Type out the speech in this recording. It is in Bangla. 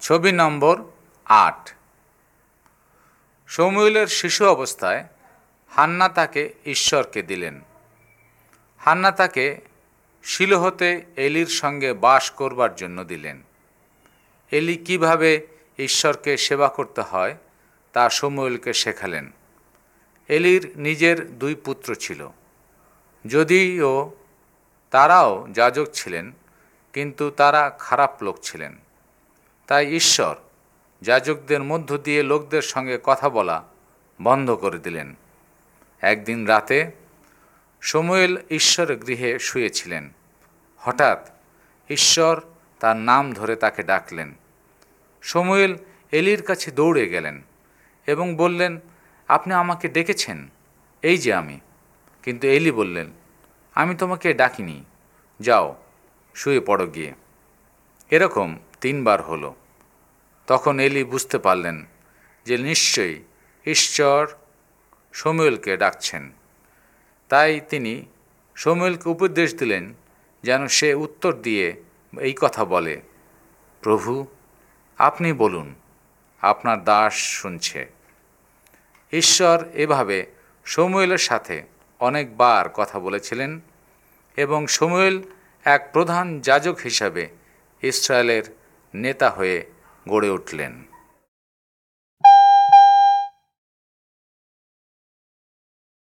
ছবি নম্বর ৮। শমূয়েলের শিশু অবস্থায় হান্না তাকে ঈশ্বরকে দিলেন। হান্না তাকে শিলোহতে এলির সঙ্গে বাস করবার জন্য দিলেন। এলি কিভাবে ঈশ্বরকে সেবা করতে হয় তা শমূয়েলকে শেখালেন। এলির নিজের 2 পুত্র ছিল, যদিও তারাও যাজক ছিলেন, কিন্তু তারা খারাপ লোক ছিলেন। তাই ঈশ্বর যাজকদের মধ্য দিয়ে লোকদের সঙ্গে কথা বলা বন্ধ করে দিলেন। একদিন রাতে শমূয়েল ঈশ্বরের গৃহে শুয়েছিলেন। হঠাৎ ঈশ্বর তার নাম ধরে তাকে ডাকলেন। শমূয়েল এলির কাছে দৌড়ে গেলেন এবং বললেন, আপনি আমাকে ডেকেছেন? এই যে আমি। কিন্তু এলি বললেন, আমি তোমাকে ডাকিনি, যাও শুয়ে পড়ো গিয়ে। এরকম 3 বার হলো। তখন এলি বুঝতে পারলেন যে নিশ্চয়ই ঈশ্বর শমূয়েলকে ডাকছেন। তাই তিনি শমূয়েলকে উপদেশ দিলেন যেন সে উত্তর দিয়ে এই কথা বলে, প্রভু, আপনি বলুন, আপনার দাস শুনছে। ঈশ্বর এভাবে শমূয়েলের সাথে অনেকবার কথা বলেছিলেন এবং শমূয়েল এক প্রধান যাজক হিসাবে ইসরায়েলের নেতা হয়ে গড়ে উঠলেন।